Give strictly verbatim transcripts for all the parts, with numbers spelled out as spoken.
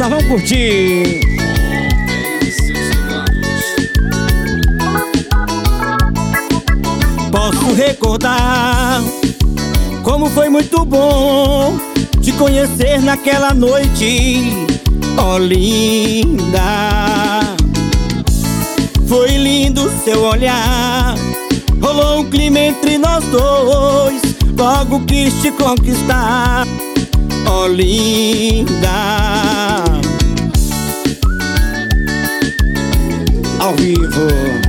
Só vamos curtir. Posso recordar como foi muito bom te conhecer naquela noite, oh linda. Foi lindo seu olhar, rolou um clima entre nós dois, logo quis te conquistar, oh linda. Ao vivo.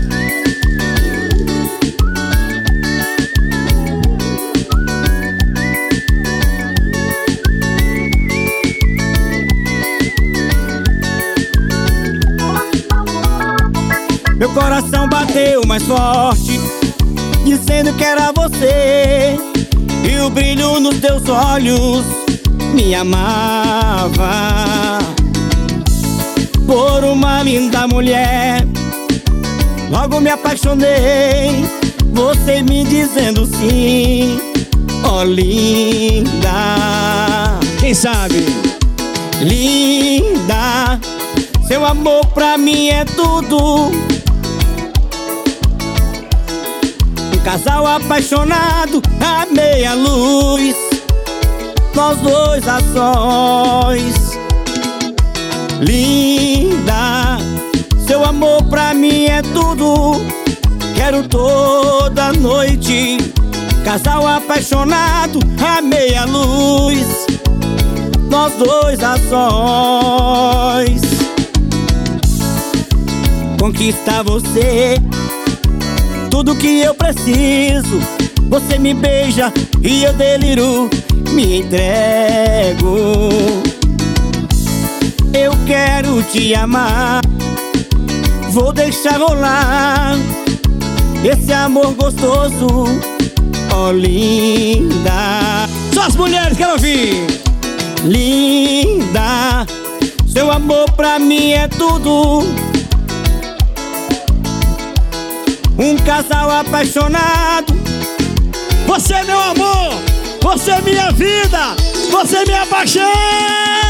Meu coração bateu mais forte, dizendo que era você, e o brilho nos teus olhos me amava. Por uma linda mulher, logo me apaixonei, você me dizendo sim, oh linda. Quem sabe? Linda, seu amor pra mim é tudo. Um casal apaixonado à meia luz, nós dois a sós. Linda, seu amor pra mim é tudo. Quero toda noite, casal apaixonado à meia luz, nós dois a sós. Conquistar você, tudo que eu preciso. Você me beija e eu deliro, me entrego. Eu quero te amar, vou deixar rolar esse amor gostoso, oh linda. Só as mulheres querem ouvir. Linda, seu amor pra mim é tudo. Um casal apaixonado. Você é meu amor, você é minha vida, você é minha paixão.